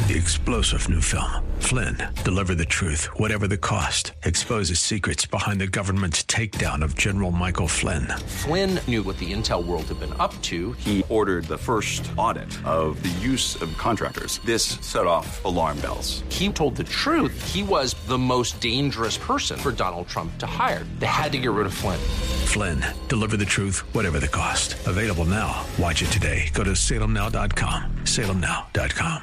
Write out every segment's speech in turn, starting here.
The explosive new film, Flynn, deliver the truth, whatever the cost. Exposes secrets behind the government's takedown of General Michael Flynn. Flynn knew what the intel world had been up to. He ordered the first audit of the use of contractors. This set off alarm bells. He told the truth. He was the most dangerous person for Donald Trump to hire. They had to get rid of Flynn. Flynn, deliver the truth, whatever the cost. Available now. Watch it today. Go to salemnow.com. salemnow.com.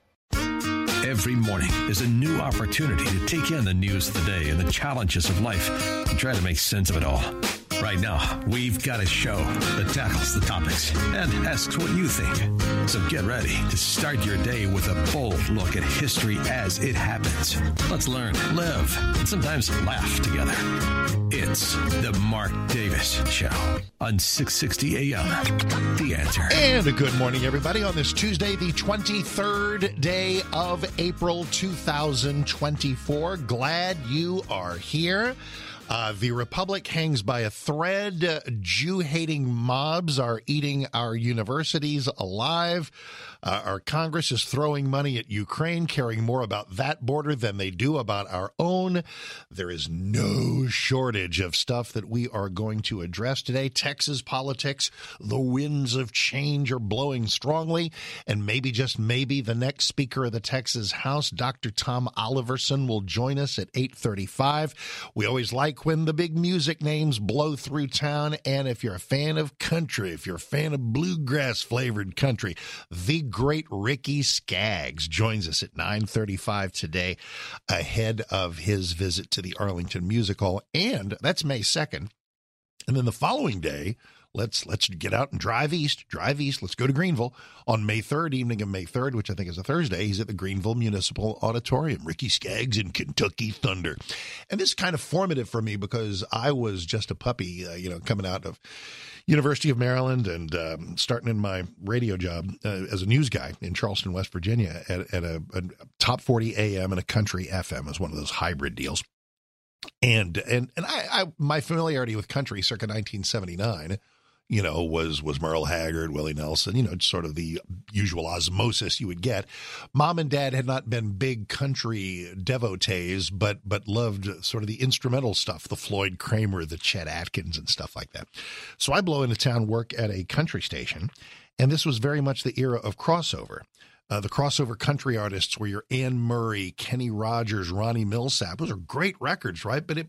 Every morning is a new opportunity to take in the news of the day and the challenges of life and try to make sense of it all. Right now, we've got a show that tackles the topics and asks what you think. So get ready to start your day with a bold look at history as it happens. Let's learn, live, and sometimes laugh together. It's the Mark Davis Show on 660 AM. The Answer. And a good morning, everybody, on this Tuesday, the 23rd day of April 2024. Glad you are here. The Republic hangs by a thread. Jew-hating mobs are eating our universities alive. Our Congress is throwing money at Ukraine, caring more about that border than they do about our own. There is no shortage of stuff that we are going to address today. Texas politics, the winds of change are blowing strongly. And maybe, just maybe, the next Speaker of the Texas House, Dr. Tom Oliverson, will join us at 8:35. We always like when the big music names blow through town. And if you're a fan of country, if you're a fan of bluegrass-flavored country, the great Ricky Skaggs joins us at 9:35 today ahead of his visit to the Arlington Music Hall. And that's May 2nd. And then the following day, let's get out and drive east. Let's go to Greenville on May 3rd, evening of May 3rd, which I think is a Thursday. He's at the Greenville Municipal Auditorium. Ricky Skaggs and Kentucky Thunder. And this is kind of formative for me because I was just a puppy, coming out of University of Maryland and starting in my radio job as a news guy in Charleston, West Virginia at a top 40 AM and a country FM as one of those hybrid deals. And I my familiarity with country circa 1979, was Merle Haggard, Willie Nelson, sort of the usual osmosis you would get. Mom and Dad had not been big country devotees, but loved sort of the instrumental stuff, the Floyd Kramer, the Chet Atkins and stuff like that. So I blow into town, work at a country station, and this was very much the era of crossover. The crossover country artists were your Anne Murray, Kenny Rogers, Ronnie Millsap. Those are great records, right? But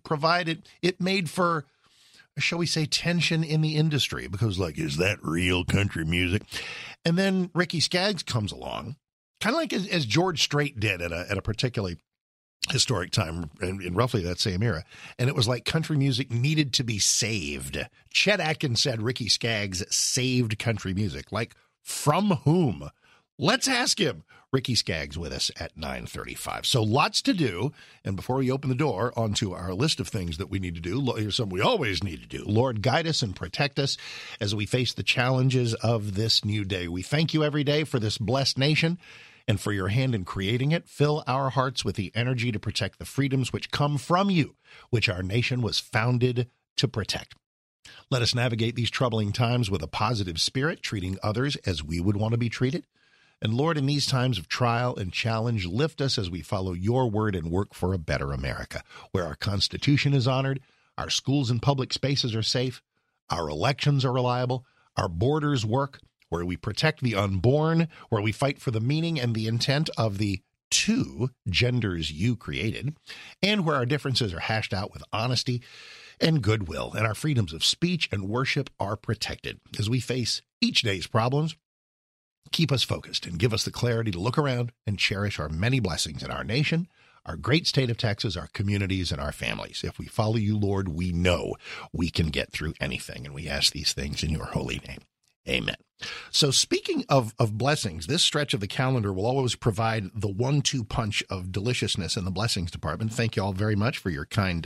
it made for, shall we say, tension in the industry because, is that real country music? And then Ricky Skaggs comes along, kind of like as George Strait did at a particularly historic time in roughly that same era. And it was like country music needed to be saved. Chet Atkins said Ricky Skaggs saved country music. Like, from whom? Let's ask him. Ricky Skaggs with us at 9:35. So lots to do. And before we open the door onto our list of things that we need to do, here's something we always need to do. Lord, guide us and protect us as we face the challenges of this new day. We thank you every day for this blessed nation and for your hand in creating it. Fill our hearts with the energy to protect the freedoms which come from you, which our nation was founded to protect. Let us navigate these troubling times with a positive spirit, treating others as we would want to be treated. And Lord, in these times of trial and challenge, lift us as we follow your word and work for a better America, where our Constitution is honored, our schools and public spaces are safe, our elections are reliable, our borders work, where we protect the unborn, where we fight for the meaning and the intent of the two genders you created, and where our differences are hashed out with honesty and goodwill, and our freedoms of speech and worship are protected. As we face each day's problems, keep us focused and give us the clarity to look around and cherish our many blessings in our nation, our great state of Texas, our communities, and our families. If we follow you, Lord, we know we can get through anything, and we ask these things in your holy name. Amen. So speaking of blessings, this stretch of the calendar will always provide the 1-2 punch of deliciousness in the blessings department. Thank you all very much for your kind,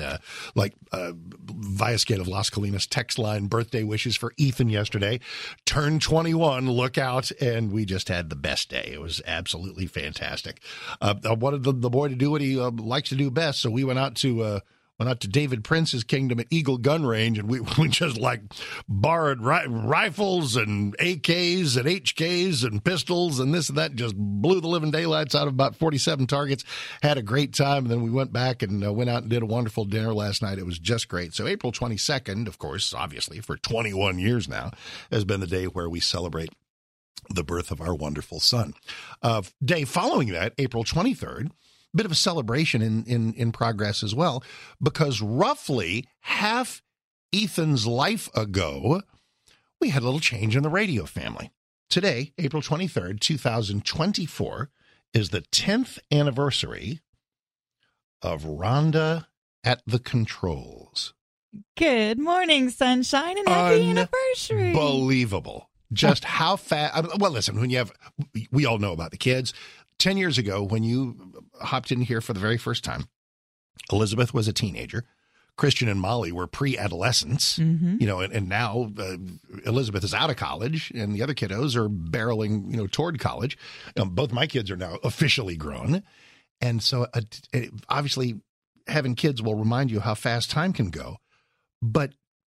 Viascate of Las Colinas text line birthday wishes for Ethan yesterday. Turned 21, look out, and we just had the best day. It was absolutely fantastic. I wanted the boy to do what he likes to do best, so we went out to went out to David Prince's kingdom at Eagle Gun Range, and we just like borrowed rifles and AKs and HKs and pistols and this and that, just blew the living daylights out of about 47 targets, had a great time, and then we went back and went out and did a wonderful dinner last night. It was just great. So April 22nd, of course, obviously for 21 years now, has been the day where we celebrate the birth of our wonderful son. Day following that, April 23rd, bit of a celebration in progress as well, because roughly half Ethan's life ago, we had a little change in the radio family. Today, April 23rd, 2024, is the 10th anniversary of Rhonda at the controls. Good morning, sunshine, and happy anniversary. Unbelievable. Just how fast. Well, listen, we all know about the kids. 10 years ago, when you hopped in here for the very first time, Elizabeth was a teenager. Christian and Molly were pre-adolescents, and now Elizabeth is out of college, and the other kiddos are barreling, toward college. Both my kids are now officially grown. And so obviously having kids will remind you how fast time can go. But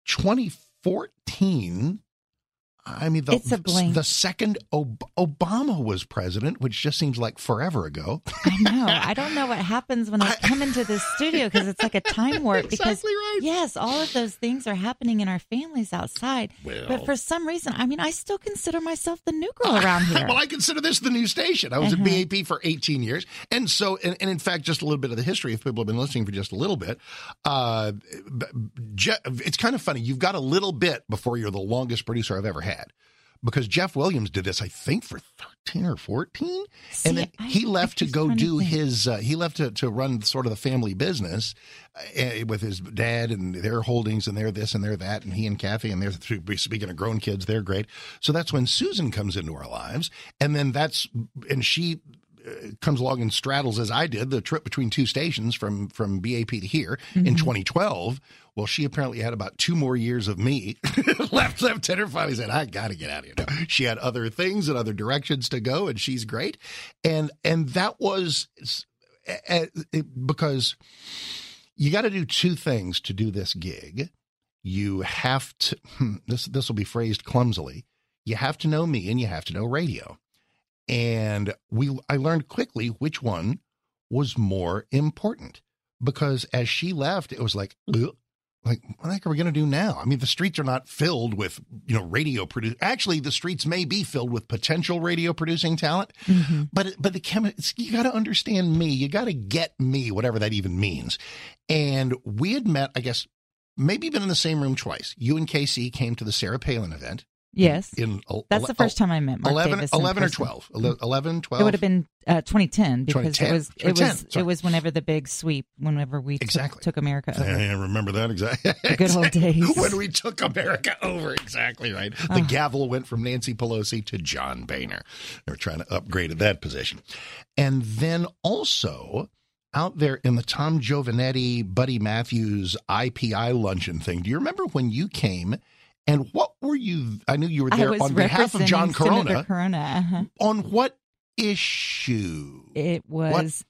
2014... it's a blink. The second Obama was president, which just seems like forever ago. I know. I don't know what happens when I come into this studio because it's like a time warp. Exactly right. Yes, all of those things are happening in our families outside. Well, but for some reason, I still consider myself the new girl around here. Well, I consider this the new station. I was at BAP for 18 years. And so, and in fact, just a little bit of the history, if people have been listening for just a little bit, it's kind of funny. You've got a little bit before you're the longest producer I've ever had. Because Jeff Williams did this, I think, for 13 or 14. See, and then he left to go do his, he left to run sort of the family business with his dad and their holdings and their this and their that. And he and Kathy, and they're, speaking of grown kids, they're great. So that's when Susan comes into our lives. And then she comes along and straddles, as I did, the trip between two stations from BAP to here in 2012. Well, she apparently had about 2 more years of me left. Tender finally said, I got to get out of here now. She had other things and other directions to go, and she's great. And that was because you got to do 2 things to do this gig. You have to, this will be phrased clumsily, you have to know me and you have to know radio. And I learned quickly which one was more important, because as she left, it was like, what the heck are we going to do now? I mean, the streets are not filled with, radio produce. Actually, the streets may be filled with potential radio producing talent, but you got to understand me. You got to get me, whatever that even means. And we had met, I guess, maybe been in the same room twice. You and Casey came to the Sarah Palin event. Yes. That's the first time I met Mark 11 Davis. 11 or 12? 11, 12? It would have been 2010 because 2010. it was whenever the big sweep, whenever we took America over. I remember that exactly. The good old days. When we took America over, exactly right. The gavel went from Nancy Pelosi to John Boehner. They were trying to upgrade that position. And then also out there in the Tom Giovanetti, Buddy Matthews IPI luncheon thing, do you remember when you came? And what were you? I knew you were there on behalf of John Corona. Senator Corona. On what issue? It was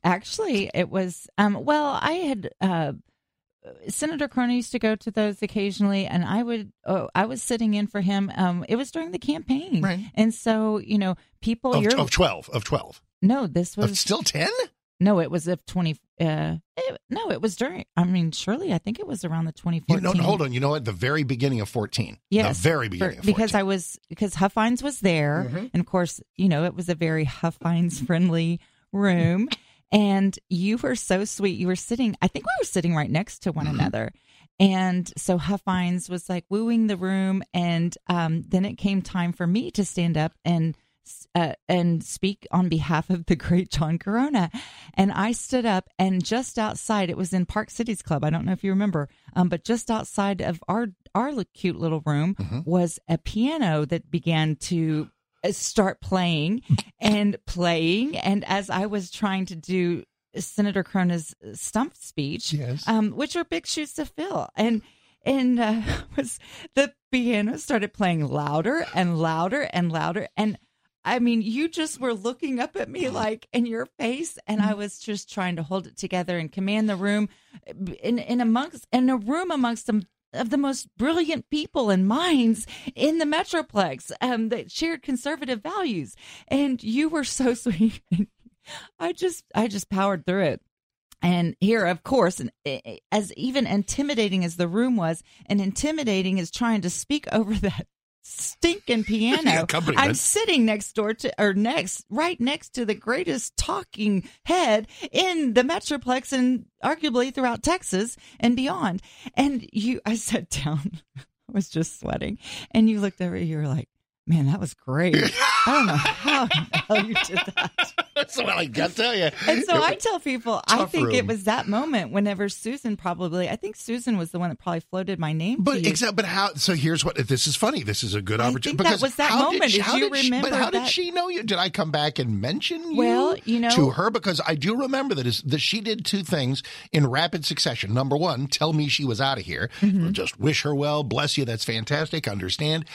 well, I had Senator Corona used to go to those occasionally, and I was sitting in for him. It was during the campaign, right? And so people of 12. No, this was still 10. No, it was of 20. No, it was during. Shirley, I think it was around the 2014. Hold on. You know what? The very beginning of 14. Yes, the very beginning of 14. Because Huff Hines was there, and of course, it was a very Huff Hines friendly room. And you were so sweet. You were sitting. I think we were sitting right next to one another. And so Huff Hines was like wooing the room, and then it came time for me to stand up and speak on behalf of the great John Corona. And I stood up, and just outside, it was in Park Cities Club. I don't know if you remember, but just outside of our cute little room was a piano that began to start playing. And as I was trying to do Senator Corona's stump speech, yes. Which are big shoes to fill. And was the piano started playing louder and louder and louder. And I mean, you just were looking up at me like in your face, and I was just trying to hold it together and command the room in a room amongst some of the most brilliant people and minds in the Metroplex that shared conservative values. And you were so sweet. I just powered through it. And here, of course, as even intimidating as the room was, and intimidating as trying to speak over that stinking piano. I'm sitting right next to the greatest talking head in the Metroplex and arguably throughout Texas and beyond. And I sat down, I was just sweating, and you looked over, you were like, man, that was great. I don't know how the hell you did that. That's what I got to tell you. And so I tell people, I think room. It was that moment whenever Susan I think Susan was the one that probably floated my name to you. But how, so here's what, this is funny. This is a good opportunity. I think that was that moment. Did you remember But how that? did she know you? Did I come back and mention you to her? Because I do remember that she did two things in rapid succession. Number one, tell me she was out of here. Mm-hmm. Just wish her well. Bless you. That's fantastic. Understand.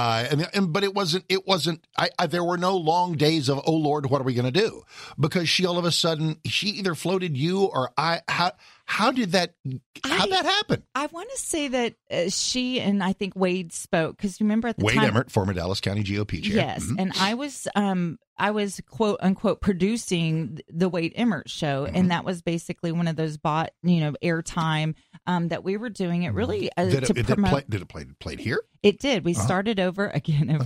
But it wasn't, there were no long days of, oh Lord, what are we going to do? Because she all of a sudden, she either floated you or how did that happen? I want to say that she and I think Wade spoke, because remember at the time. Wade Emmert, former Dallas County GOP chair. Yes. Mm-hmm. And I was quote unquote producing the Wade Emmert show. Mm-hmm. And that was basically one of those bought, airtime that we were doing it really to promote. Did it play here? It did. We started over at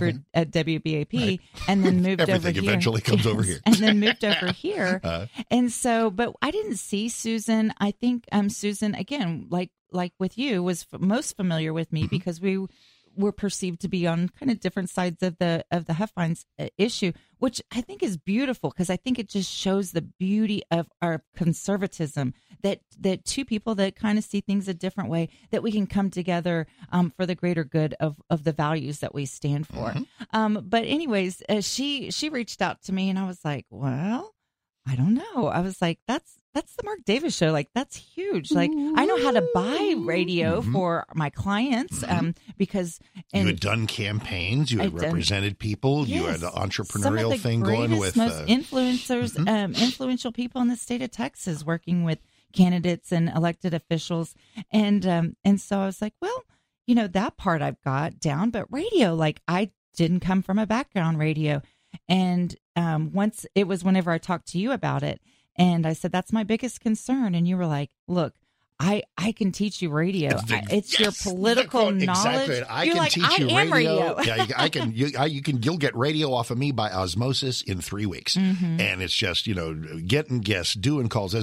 WBAP, right. And then moved over here. Everything eventually comes over here. And then moved over here. And so, but I didn't see Susan. I think Susan, again, like with you, was most familiar with me mm-hmm. because we were perceived to be on kind of different sides of the Huffines issue, which I think is beautiful, because I think it just shows the beauty of our conservatism, that two people that kind of see things a different way, that we can come together for the greater good of the values that we stand for. Mm-hmm. But anyways, she reached out to me, and I was like, well, I don't know. I was like, that's the Mark Davis show. Like, that's huge. Like, I know how to buy radio mm-hmm. for my clients because you had done campaigns, you had represented people, yes, you had an entrepreneurial thing going with most influencers, mm-hmm. Influential people in the state of Texas, working with candidates and elected officials, and so I was like, well, that part I've got down, but radio, like, I didn't come from a background radio. And once it was whenever I talked to you about it, and I said, that's my biggest concern. And you were like, look, I can teach you radio. It's your political knowledge. Exactly. I can teach you radio. Yeah, you'll get radio off of me by osmosis in 3 weeks. Mm-hmm. And it's just, getting guests, doing calls.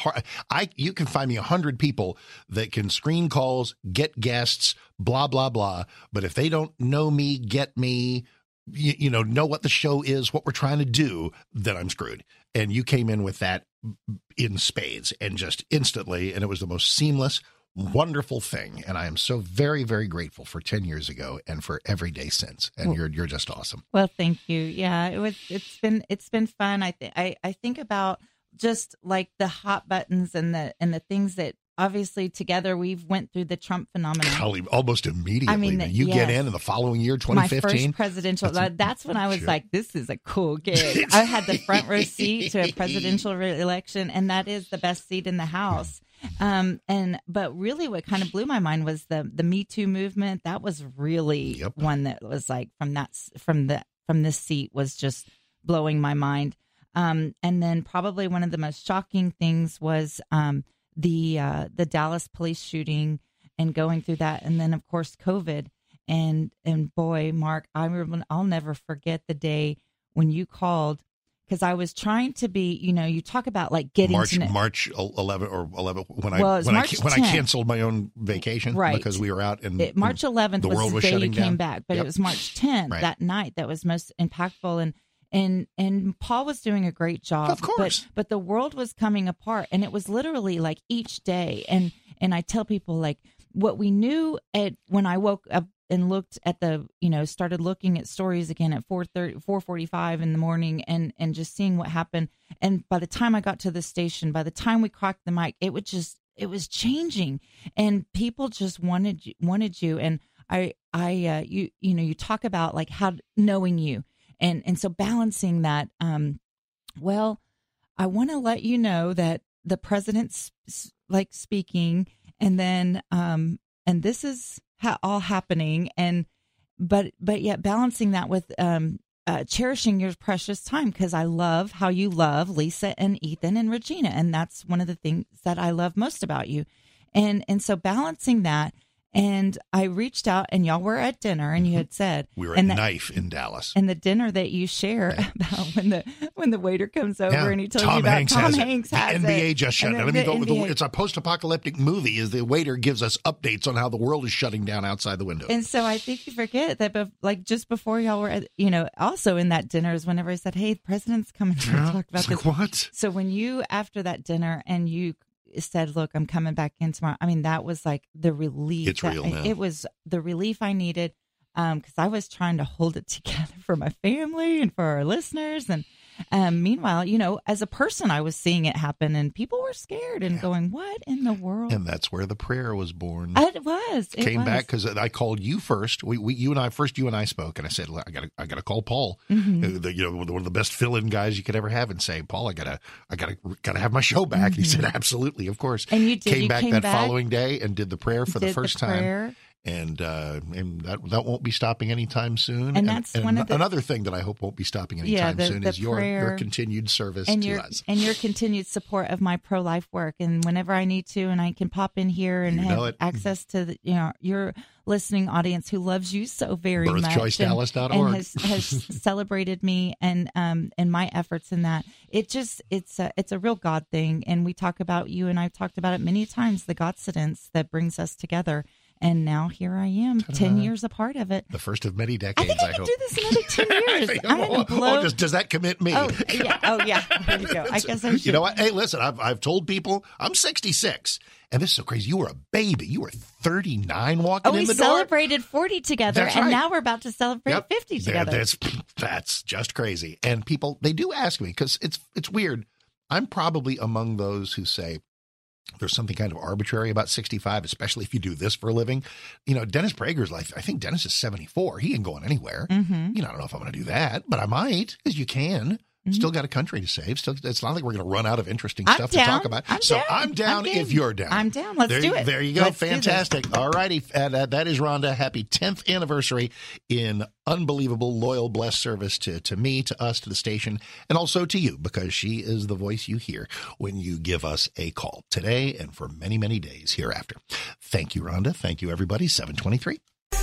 You can find me 100 people that can screen calls, get guests, blah, blah, blah. But if they don't know me, get me, know what the show is, what we're trying to do, then I'm screwed. And you came in with that in spades and just instantly, and it was the most seamless, wonderful thing. And I am so very, very grateful for 10 years ago and for every day since. And you're just awesome. Well, thank you. Yeah, it's been fun. I think about just like the hot buttons and the things that obviously together we've went through the Trump phenomenon. Golly, almost immediately. I mean, get in the following year, 2015. My first presidential. That's when I was like, this is a cool gig. I had the front row seat to a presidential election, and that is the best seat in the House. But really what kind of blew my mind was the Me Too movement. That was really one that was like from this seat was just blowing my mind. And then probably one of the most shocking things was the Dallas police shooting and going through that, and then of course COVID, and boy, Mark, I'll never forget the day when you called, because I was trying to be, you talk about like getting March 11 when I canceled my own vacation, right, because we were out and March 11th was the day you came back, but it was March 10th that night that was most impactful, and Paul was doing a great job, of course, but the world was coming apart, and it was literally like each day. And I tell people, like, what we knew when I woke up and looked at started looking at stories again at 4:45 in the morning, and just seeing what happened. And by the time I got to the station, by the time we cracked the mic, it was changing, and people just wanted you. And you talk about like how knowing you. And so balancing that, well, I want to let you know that the president's like speaking, and then and this is all happening, but yet balancing that with cherishing your precious time, because I love how you love Lisa and Ethan and Regina, and that's one of the things that I love most about you, and so balancing that. And I reached out, and y'all were at dinner, and you had said we were at Knife in Dallas, and the dinner that you share about when the waiter comes over and he tells you about Tom Hanks has the NBA it. just shut down. Let me go with it's a post-apocalyptic movie. Is the waiter gives us updates on how the world is shutting down outside the window. And so I think you forget that, like just before y'all were, at, also in that dinner is whenever I said, "Hey, the president's coming to talk about this." What? So when you after that dinner and you said, "Look, I'm coming back in tomorrow." I mean, that was like the relief. It's real now. It was the relief I needed, because I was trying to hold it together for my family and for our listeners. And meanwhile, as a person, I was seeing it happen, and people were scared and going, "What in the world?" And that's where the prayer was born. It was. It came was. back because I called you first. You and I spoke, and I said, "Look, I got to call Paul, one of the best fill-in guys you could ever have, and say, Paul, I gotta have my show back." And he said, "Absolutely, of course." And you did. Came back that following day and did the prayer for the first time. And that won't be stopping anytime soon. And that's one of another thing that I hope won't be stopping anytime soon is your continued service to us. And your continued support of my pro-life work. And whenever I need to, and I can pop in here and have access to your listening audience who loves you so very much. BirthChoiceDallas.org. And has celebrated me and my efforts in that. It's a real God thing. And we talk about you, and I've talked about it many times, the Godsidence that brings us together. And now here I am, 10 years a part of it. The first of many decades, I hope. I can do this another 10 years. I'm going to blow. Does that commit me? Oh, yeah. There you go. I guess I should. You know what? Hey, listen, I've told people I'm 66. And this is so crazy. You were a baby. You were 39 walking in the door. We celebrated 40 together, and now we're about to celebrate 50 together. That's just crazy. And people, they do ask me, because it's weird. I'm probably among those who say, there's something kind of arbitrary about 65, especially if you do this for a living. Dennis Prager's life, I think Dennis is 74. He ain't going anywhere. Mm-hmm. I don't know if I'm going to do that, but I might, because you can. Mm-hmm. Still got a country to save. Still, it's not like we're going to run out of interesting stuff to talk about. I'm down if you're down. I'm down. Let's do it. There you go. Fantastic. All righty. That is Rhonda. Happy 10th anniversary in unbelievable, loyal, blessed service to me, to us, to the station, and also to you, because she is the voice you hear when you give us a call today and for many, many days hereafter. Thank you, Rhonda. Thank you, everybody. 723.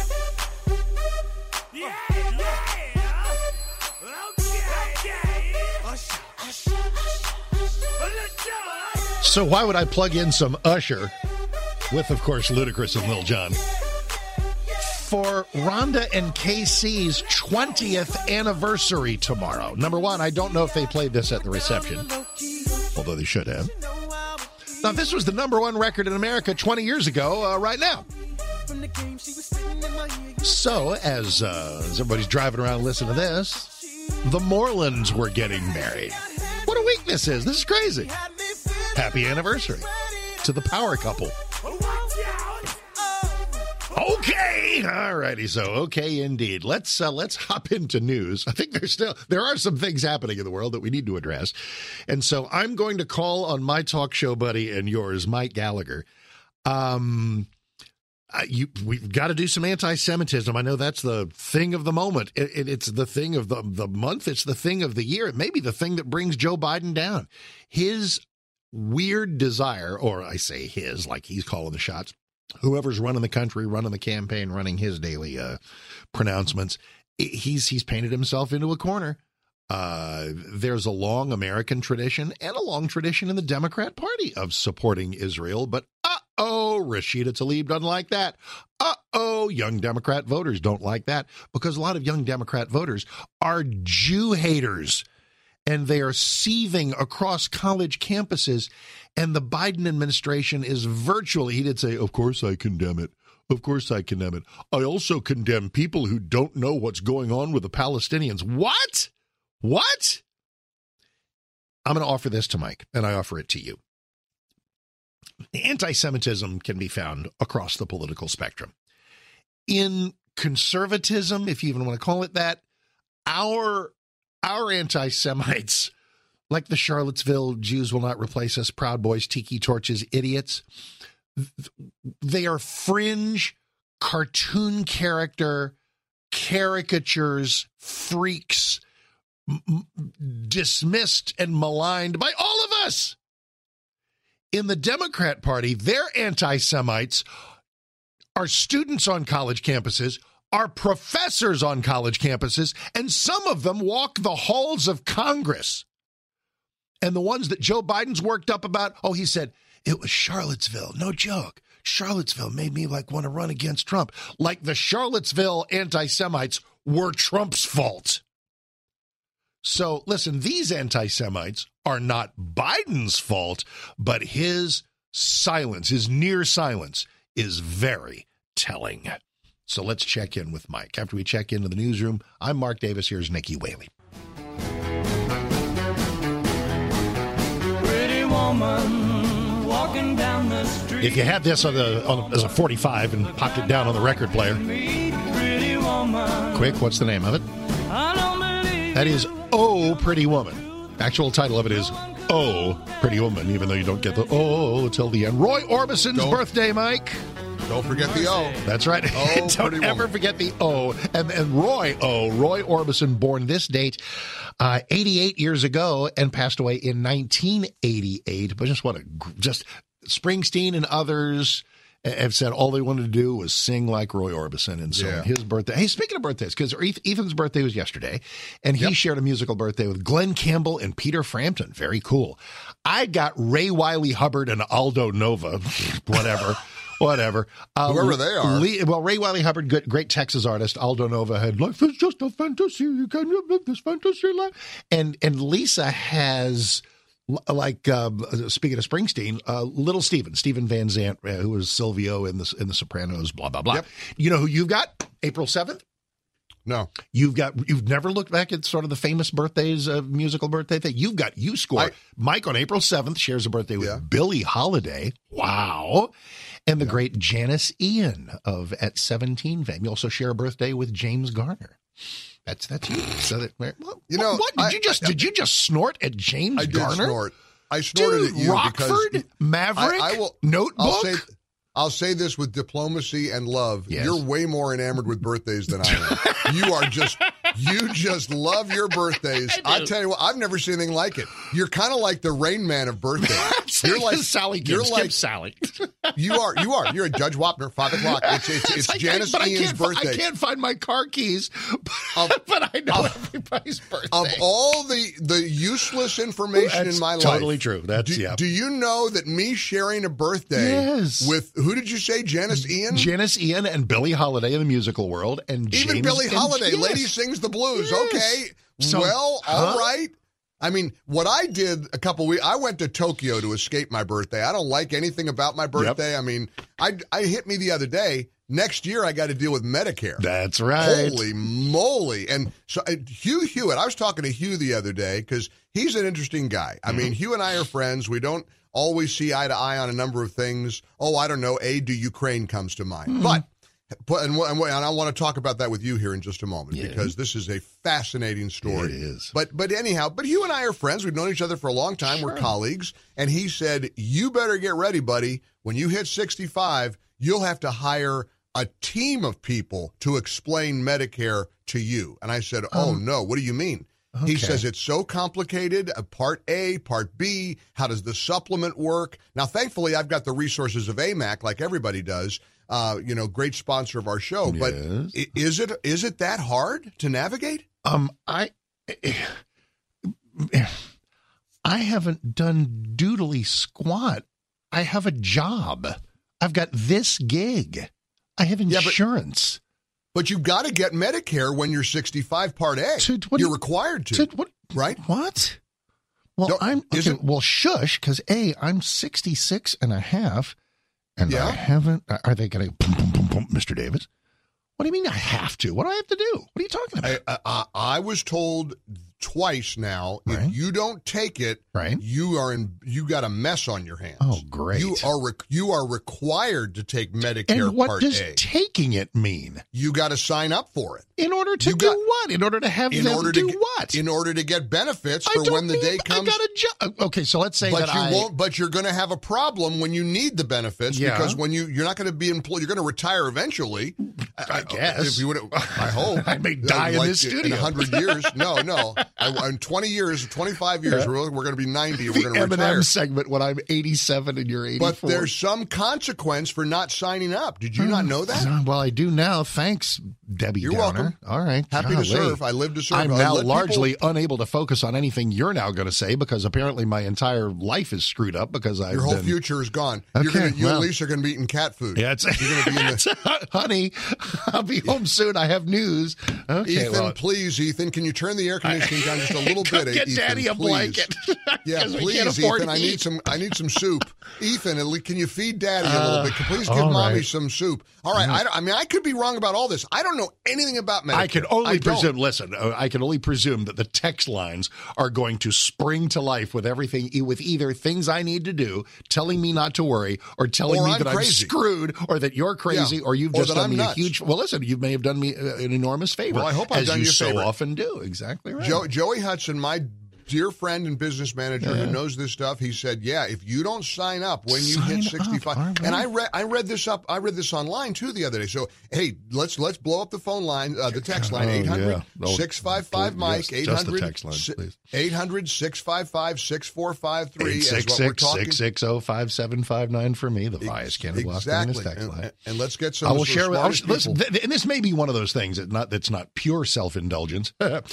So why would I plug in some Usher with, of course, Ludacris and Lil Jon for Rhonda and KC's 20th anniversary tomorrow? Number one, I don't know if they played this at the reception, although they should have. Now, this was the number one record in America 20 years ago, right now. So, as everybody's driving around and listening to this, the Morelands were getting married. What a week this is. This is crazy. Happy anniversary to the power couple. Okay. All righty. So, okay, indeed. Let's hop into news. I think there are some things happening in the world that we need to address. And so I'm going to call on my talk show buddy and yours, Mike Gallagher. We've got to do some anti-Semitism. I know that's the thing of the moment. It's the thing of the month. It's the thing of the year. It may be the thing that brings Joe Biden down. His weird desire, or I say his, like he's calling the shots, whoever's running the country, running the campaign, running his daily pronouncements, he's painted himself into a corner. There's a long American tradition and a long tradition in the Democrat Party of supporting Israel, but Rashida Tlaib doesn't like that. Young Democrat voters don't like that, because a lot of young Democrat voters are Jew haters. And they are seething across college campuses. And the Biden administration is virtually, he did say, of course I condemn it. Of course I condemn it. I also condemn people who don't know what's going on with the Palestinians. What? I'm going to offer this to Mike, and I offer it to you. Anti-Semitism can be found across the political spectrum. In conservatism, if you even want to call it that, our anti-Semites, like the Charlottesville Jews will not replace us, Proud Boys, Tiki Torches, idiots, they are fringe cartoon character caricatures, freaks, dismissed and maligned by all of us. In the Democrat Party, their anti-Semites are students on college campuses, are professors on college campuses, and some of them walk the halls of Congress. And the ones that Joe Biden's worked up about, he said, it was Charlottesville. No joke. Charlottesville made me want to run against Trump. Like the Charlottesville anti-Semites were Trump's fault. So listen, these anti-Semites are not Biden's fault, but his silence, his near silence, is very telling. So let's check in with Mike. After we check into the newsroom, I'm Mark Davis. Here's Nikki Whaley. Pretty woman walking down the street. If you had this as a 45 and popped it down on the record player, quick, what's the name of it? That is Oh, Pretty Woman. Actual title of it is Oh, Pretty Woman, even though you don't get the oh till the end. Roy Orbison's birthday, Mike. Don't forget the O. That's right. Oh, Don't ever forget the O. And Roy Orbison, born this date 88 years ago and passed away in 1988. But just Springsteen and others have said all they wanted to do was sing like Roy Orbison. And so his birthday. Hey, speaking of birthdays, because Ethan's birthday was yesterday, and he shared a musical birthday with Glenn Campbell and Peter Frampton. Very cool. I got Ray Wiley Hubbard and Aldo Nova, whatever. Whoever they are. Ray Wiley Hubbard, great Texas artist. Aldo Nova had Life is Just a Fantasy. You can live this fantasy life. And Lisa has, speaking of Springsteen, little Stephen Van Zandt, who was Silvio in the Sopranos, blah, blah, blah. Yep. You know who you've got? April 7th? No. You've never looked back at sort of the famous birthdays, musical birthday thing? You score. Mike on April 7th shares a birthday with Billie Holiday. Wow. And the great Janice Ian at 17 fame. You also share a birthday with James Garner. That's you. So did you just snort at James Garner? I did snort. I snorted at you Rockford, because Maverick, Notebook. I'll say this with diplomacy and love. Yes. You're way more enamored with birthdays than I am. You just love your birthdays. I tell you what, I've never seen anything like it. You're kind of like the Rain Man of birthdays. You're like Sally. You're like Sally. You are. You're a Judge Wapner. 5 o'clock. It's Janice Ian's birthday. I can't find my car keys, but I know everybody's birthday. Of all the useless information in my life, totally true. Do you know that me sharing a birthday with who did you say? Janice Ian. Janice Ian and Billie Holiday in the musical world, and even James Billie Holiday, Lady Sings the Blues. Yes. Okay, so, all right. I mean, what I did a couple weeks, I went to Tokyo to escape my birthday. I don't like anything about my birthday. Yep. I mean, I hit me the other day. Next year, I got to deal with Medicare. That's right. Holy moly. And so Hugh Hewitt, I was talking to Hugh the other day because he's an interesting guy. I mean, Hugh and I are friends. We don't always see eye to eye on a number of things. I don't know. Aid to Ukraine comes to mind. But and I want to talk about that with you here in just a moment because this is a fascinating story. It is. But anyhow, Hugh and I are friends. We've known each other for a long time. Sure. We're colleagues. And he said, you better get ready, buddy. When you hit 65, you'll have to hire a team of people to explain Medicare to you. And I said, oh, no, what do you mean? Okay. He says it's so complicated, Part A, Part B, how does the supplement work? Now, thankfully, I've got the resources of AMAC like everybody does, great sponsor of our show. But is it that hard to navigate? I haven't done doodly squat. I have a job. I've got this gig. I have insurance. But you've got to get Medicare when you're 65, Part A. You're required to. Right? What? Well, shush, because I'm 66 and a half, and I haven't. Are they going to, Mr. Davis? What do you mean I have to? What do I have to do? What are you talking about? I was told twice now, Right. if you don't take it, Right. you got a mess on your hands. Oh, great. You are required to take Medicare And what Part does A. taking it mean? You got to sign up for it. In order to what? In order to have them do what? In order to get benefits I for don't when the need- day I comes. got a job. Okay, so let's say But that you won't. But you're going to have a problem when you need the benefits Yeah. because when you're not going to be employed, you're going to retire evenally. I guess. If you would, I hope. I may die in this studio. in 100 years. No. In 20 years, 25 years, we're going to be 90 and we're going to M&M retire. segment when I'm 87 and you're 84. But there's some consequence for not signing up. Did you not know that? Well, I do now. Thanks, Debbie You're Downer. welcome. All right. Happy to Golly. serve. I live to serve. I'm I now let people- largely unable to focus on anything you're now going to say because apparently my entire life is screwed up because I've Your whole been... future is gone. Okay, You well. and Lisa are going to be eating cat food. Yeah, it's, You're gonna be in the- honey, I'll be home soon. I have news. Okay, Ethan, well, please, Ethan, can you turn the air conditioning down just a little Go bit? get Ethan, Daddy a please. blanket. Yeah, 'Cause we please, can't afford Ethan. to eat. I need some soup. Ethan, can you feed Daddy a little bit? Please give all Mommy right. some soup. All right. I could be wrong about all this. I don't know anything about Medicare. I can only don't. presume. Listen, I can only presume that the text lines are going to spring to life with everything, with either things I need to do, telling me not to worry, or telling Or me I'm that crazy. I'm screwed, or that you're crazy, Yeah. or you've Or just that done I'm me nuts. a huge. Well, listen, you may have done me an enormous favor. Well, I hope I've as done you you a so favor. often do. Exactly right. Joey Hudson, my dear friend and business manager who knows this stuff, he said, "Yeah, if you don't sign up when you hit Sign up, 65," all right. and I read this online too the other day. So hey, let's blow up the phone line, the text line, 800-655-MIKE, Yes, just the text line, please. 800-655-6453 is what we're talking. 866-660-5759 for me, the Bias Canada Block Exactly, text line. and let's get some. I of will the share with smartest listen, people. and this may be one of those things that's not pure self-indulgence, but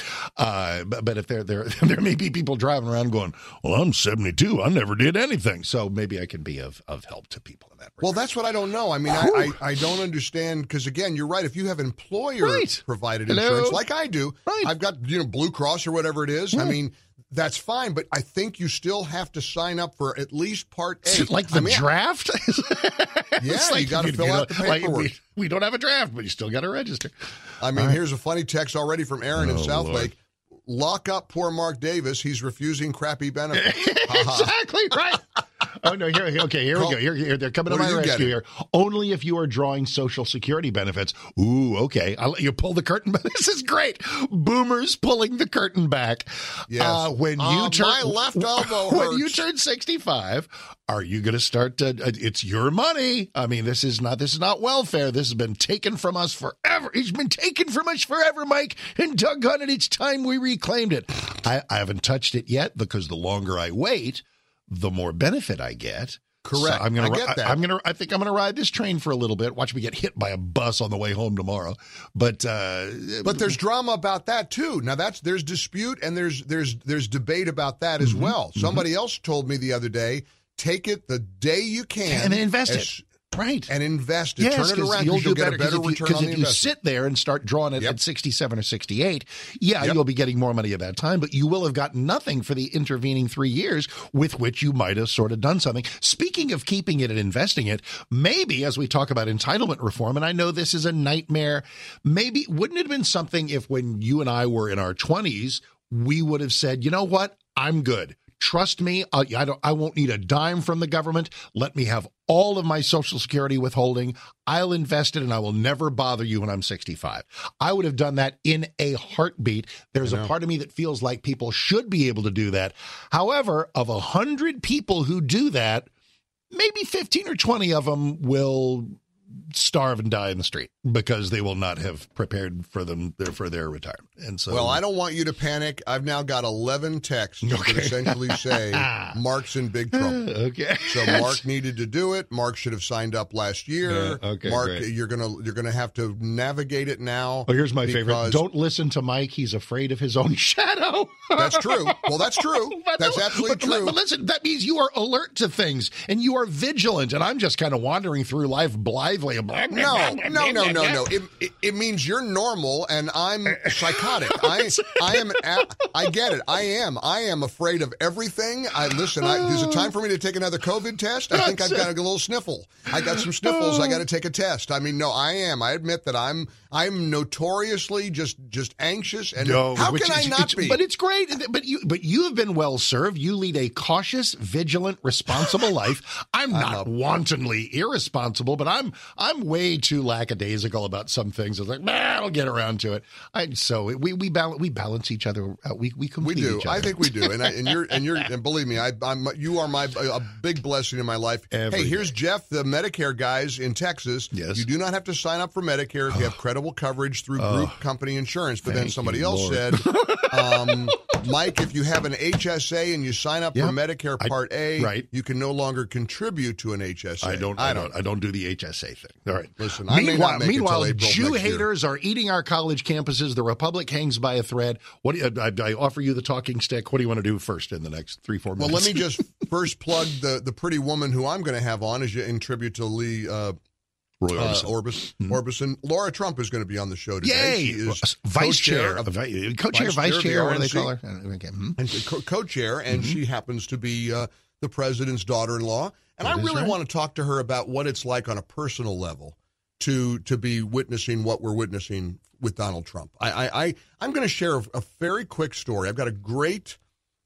if there may be people driving around going, well, I'm 72, I never did anything, so maybe I can be of help to people in that regard. Well, that's what I don't know. I mean, I don't understand because again, you're right. If you have employer Right. provided Hello? insurance like I do, Right. I've got Blue Cross or whatever it is. I mean, that's fine, but I think you still have to sign up for at least Part A. like the draft. Yeah, It's you got to fill out the paperwork. We don't have a draft, but you still got to register. I mean, here's a funny text already from Aaron in South Lord. Lake. Lock up poor Mark Davis. He's refusing crappy benefits. Exactly right. Oh no! Here we go. Here they're coming to What are my you rescue getting? here. Only if you are drawing Social Security benefits. Ooh, okay. I'll let you pull the curtain. This is great. Boomers pulling the curtain back. Yes. When you turn my left elbow when you hurts. turn 65, are you going to start? It's your money. I mean, this is not welfare. This has been taken from us forever. It's been taken from us forever, Mike. And doggone it, it's time we reclaimed it. I haven't touched it yet because the longer I wait, the more benefit I get. Correct. So I get that. I think I'm gonna ride this train for a little bit. Watch me get hit by a bus on the way home tomorrow. But there's drama about that too. Now there's dispute and there's debate about that as well. Somebody else told me the other day, take it the day you can and then invest it. Right. And invest it. Yes, Turn it around you'll because you'll do get a better return because on the if you investment. sit there and start drawing it Yep. at 67 or 68, yeah, Yep. you'll be getting more money at that time, but you will have gotten nothing for the intervening 3 years with which you might have sort of done something. Speaking of keeping it and investing it, maybe as we talk about entitlement reform, and I know this is a nightmare, maybe wouldn't it have been something if when you and I were in our 20s, we would have said, you know what, I'm good. Trust me, I won't need a dime from the government. Let me have all of my Social Security withholding. I'll invest it and I will never bother you when I'm 65. I would have done that in a heartbeat. There's a part of me that feels like people should be able to do that. However, of 100 people who do that, maybe 15 or 20 of them will starve and die in the street because they will not have prepared for their retirement. And so, Well, I don't want you to panic. I've now got 11 texts that essentially say Mark's in big trouble. Okay. So Mark needed to do it. Mark should have signed up last year. Yeah, okay, Mark, great. you're gonna have to navigate it now. Oh, here's my favorite. because- Don't listen to Mike. He's afraid of his own shadow. That's true. Well, that's true. That's absolutely true. But listen, that means you are alert to things and you are vigilant. And I'm just kind of wandering through life blithely lively. No. It means you're normal and I'm psychotic. I get it. I am afraid of everything. There's a time for me to take another COVID test. I think I've got a little sniffle. I got some sniffles. I got to take a test. I mean, no, I am. I admit that I'm notoriously just anxious. And how can I not be? But it's great. But you have been well served. You lead a cautious, vigilant, responsible life. I'm not wantonly irresponsible, but I'm way too lackadaisical about some things. It's like, I'll get around to it. So we balance each other out. We complete each other. I think we do. And believe me, you are a big blessing in my life. Here's Jeff, the Medicare guys in Texas. Yes. You do not have to sign up for Medicare if you have credible coverage through group company insurance. But then somebody else said, Mike, if you have an HSA and you sign up for Medicare Part A, you can no longer contribute to an HSA. I don't do the HSA thing. All right. Listen, meanwhile, Jew haters are eating our college campuses. The Republic hangs by a thread. I offer you the talking stick. What do you want to do first in the next 3-4 minutes? Well, let me just first plug the pretty woman who I'm going to have on in tribute to Lee Orbison. Laura Trump is going to be on the show today. Yay! She is vice chair, what do they call her? And co-chair, and she happens to be the president's daughter-in-law. And I really want to talk to her about what it's like on a personal level to be witnessing what we're witnessing with Donald Trump. I'm going to share a very quick story. I've got a great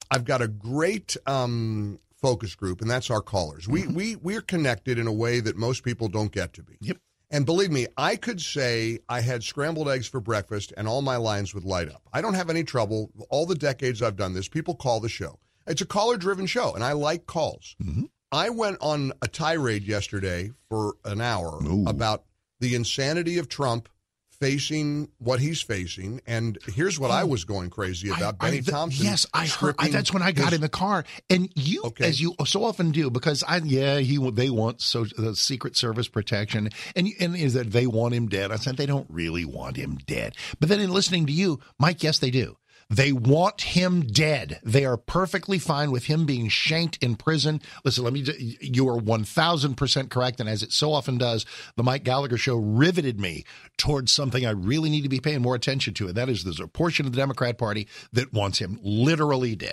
focus group, and that's our callers. We're connected in a way that most people don't get to be. Yep. And believe me, I could say I had scrambled eggs for breakfast and all my lines would light up. I don't have any trouble. All the decades I've done this, people call the show. It's a caller-driven show, and I like calls. Mm-hmm. I went on a tirade yesterday for an hour about the insanity of Trump facing what he's facing, and here's what I was going crazy about. Benny Thompson. Yes, I heard. That's when I got in the car, and you, as you so often do, because they want the Secret Service protection, and is that they want him dead. I said they don't really want him dead, but then in listening to you, Mike, yes, they do. They want him dead. They are perfectly fine with him being shanked in prison. Listen, you are 1,000% correct. And as it so often does, the Mike Gallagher Show riveted me towards something I really need to be paying more attention to. And that is there's a portion of the Democrat Party that wants him literally dead.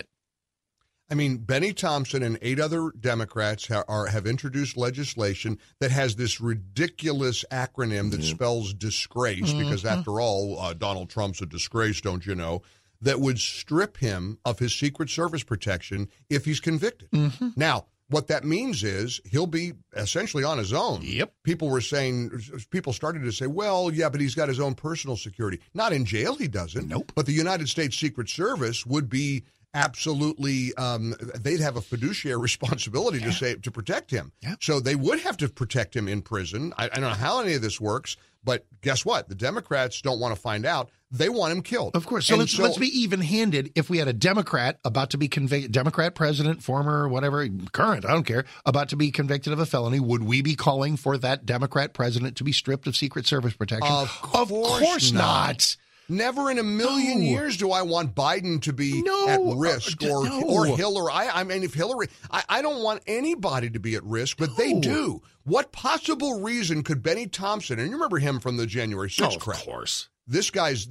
I mean, Benny Thompson and 8 other Democrats have introduced legislation that has this ridiculous acronym that spells disgrace, because after all, Donald Trump's a disgrace, don't you know? That would strip him of his Secret Service protection if he's convicted. Mm-hmm. Now, what that means is he'll be essentially on his own. Yep. People started to say, well, yeah, but he's got his own personal security. Not in jail, he doesn't. Nope. But the United States Secret Service would be absolutely, they'd have a fiduciary responsibility to protect him. Yeah. So they would have to protect him in prison. I don't know how any of this works, but guess what? The Democrats don't want to find out. They want him killed. Of course. So let's be even-handed. If we had a Democrat about to be convicted, Democrat president, former, whatever, current, I don't care, about to be convicted of a felony, would we be calling for that Democrat president to be stripped of Secret Service protection? Of course not. Never in a million years do I want Biden to be at risk or Hillary. I mean, if Hillary, I don't want anybody to be at risk, but they do. What possible reason could Benny Thompson, and you remember him from the January 6th crowd? Of course. This guy's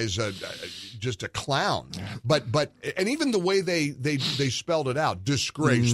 just a clown. But and even the way they spelled it out, disgrace,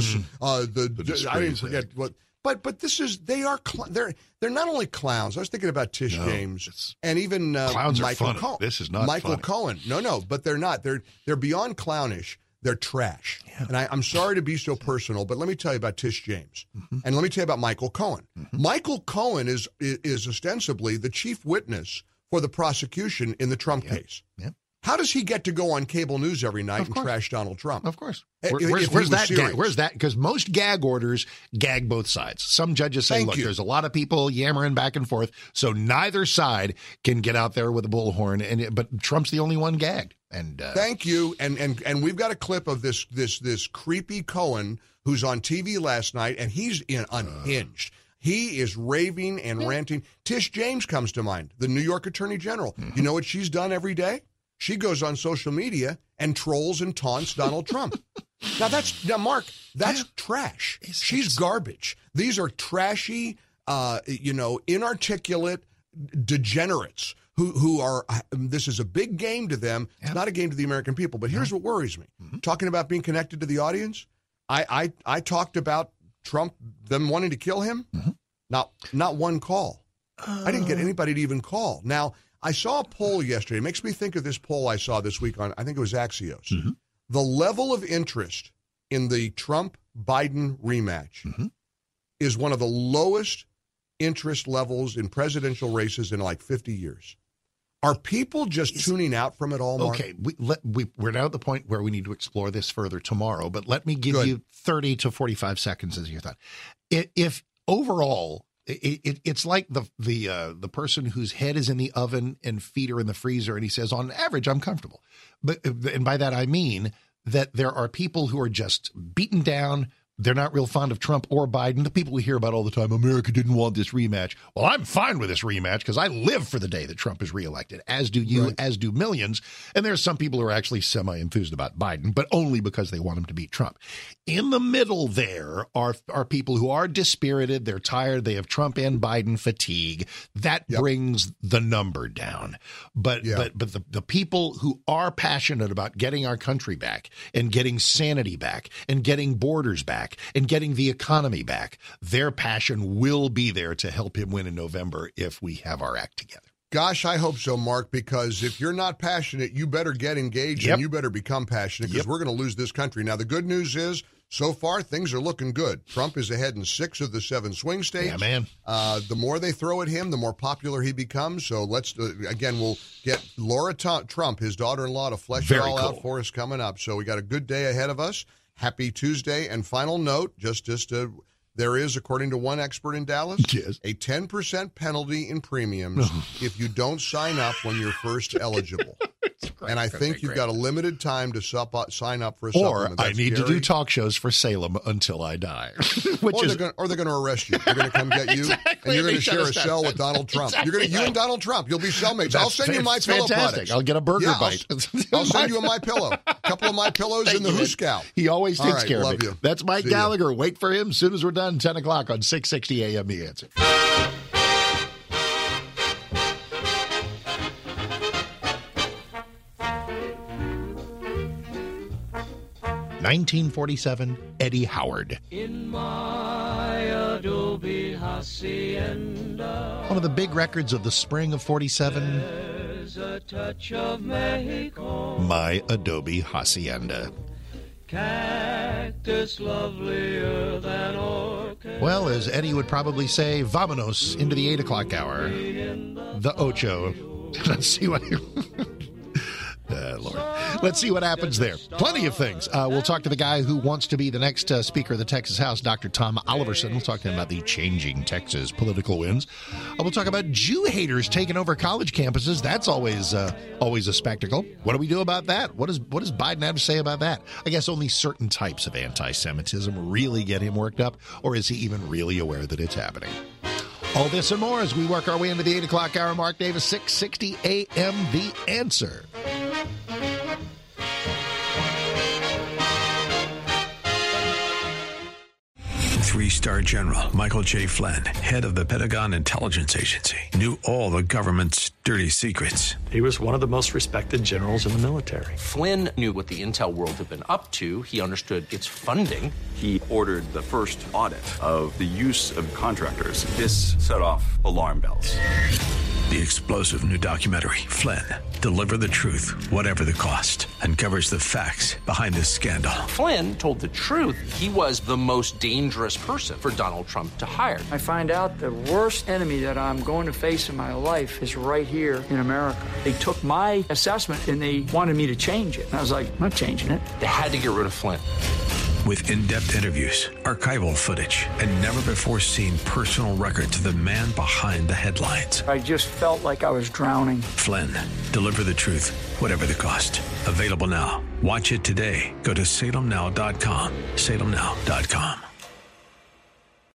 I didn't forget what. But this is they're not only clowns. I was thinking about Tish James and even Michael Cohen. This is not Michael funny. Cohen. No, but they're not. They're beyond clownish. They're trash. Yeah. And I'm sorry to be so personal, but let me tell you about Tish James, and let me tell you about Michael Cohen. Michael Cohen is ostensibly the chief witness for the prosecution in the Trump case. Yep. How does he get to go on cable news every night and trash Donald Trump? Of course. Where's that gag? Where's that? Because most gag orders gag both sides. Some judges say, there's a lot of people yammering back and forth, so neither side can get out there with a bullhorn. But Trump's the only one gagged. And thank you. And we've got a clip of this creepy Cohen who's on TV last night, and he's unhinged. He is raving and ranting. Tish James comes to mind, the New York Attorney General. You know what she's done every day? She goes on social media and trolls and taunts Donald Trump. Now, Mark, that's trash. She's garbage. These are trashy, inarticulate degenerates who are, this is a big game to them. Yep. It's not a game to the American people. But here's what worries me. Mm-hmm. Talking about being connected to the audience, I talked about Trump, them wanting to kill him. Mm-hmm. Not one call. I didn't get anybody to even call. Now, I saw a poll yesterday. It makes me think of this poll I saw this week on, I think it was Axios. Mm-hmm. The level of interest in the Trump-Biden rematch is one of the lowest interest levels in presidential races in like 50 years. Are people just tuning out from it all, Mark? Okay, we're now at the point where we need to explore this further tomorrow, but let me give you 30 to 45 seconds as your thought. If overall, it's like the person whose head is in the oven and feet are in the freezer, and he says, on average, I'm comfortable. And by that I mean that there are people who are just beaten down. They're not real fond of Trump or Biden. The people we hear about all the time, America didn't want this rematch. Well, I'm fine with this rematch because I live for the day that Trump is reelected, as do you, as do millions. And there's some people who are actually semi-enthused about Biden, but only because they want him to beat Trump. In the middle there are people who are dispirited. They're tired. They have Trump and Biden fatigue. That brings the number down. But the people who are passionate about getting our country back and getting sanity back and getting borders back and getting the economy back, their passion will be there to help him win in November if we have our act together. Gosh, I hope so, Mark, because if you're not passionate, you better get engaged and you better become passionate because we're going to lose this country. Now, the good news is, so far, things are looking good. Trump is ahead in 6 of the 7 swing states. Yeah, man. The more they throw at him, the more popular he becomes. So let's, again, we'll get Laura Trump, his daughter-in-law, to flesh it all out for us coming up. So we got a good day ahead of us. Happy Tuesday. And final note, there is, according to one expert in Dallas, a 10% penalty in premiums if you don't sign up when you're first eligible. And I think you've got a limited time to sign up for a supplement. Or I need to do talk shows for Salem until I die. Or they're going to arrest you. They're going to come get you, and you're going to share a cell with Donald Trump. You and Donald Trump. You'll be cellmates. I'll send you my pillow products. I'll get a burger bite. I'll send you a My Pillow. A couple of My Pillows in the Hooskow. He always takes care of me. That's Mike Gallagher. Wait for him as soon as we're done, 10 o'clock on 660 AM The Answer. 1947, Eddie Howard. In my adobe hacienda, one of the big records of the spring of 47. There's a touch of Mexico. My Adobe Hacienda. Cactus lovelier than orchid. Well, as Eddie would probably say, vámonos into the 8 o'clock hour. The Ocho. Let's see what... Lord. Let's see what happens there. Plenty of things. We'll talk to the guy who wants to be the next Speaker of the Texas House, Dr. Tom Oliverson. We'll talk to him about the changing Texas political winds. We'll talk about Jew haters taking over college campuses. That's always a spectacle. What do we do about that? What does Biden have to say about that? I guess only certain types of anti-Semitism really get him worked up, or is he even really aware that it's happening? All this and more as we work our way into the 8 o'clock hour. Mark Davis, 660 AM The Answer. Three-star General Michael J. Flynn, head of the Pentagon Intelligence Agency, knew all the government's dirty secrets. He was one of the most respected generals in the military. Flynn knew what the intel world had been up to. He understood its funding. He ordered the first audit of the use of contractors. This set off alarm bells. The explosive new documentary, Flynn, Deliver the Truth, Whatever the Cost, uncovers the facts behind this scandal. Flynn told the truth. He was the most dangerous person for Donald Trump to hire. I find out the worst enemy that I'm going to face in my life is right here in America. They took my assessment and they wanted me to change it. And I was like, I'm not changing it. They had to get rid of Flynn. With in-depth interviews, archival footage, and never-before-seen personal records of the man behind the headlines. I just felt like I was drowning. Flynn, Deliver the Truth, Whatever the Cost. Available now. Watch it today. Go to salemnow.com. salemnow.com.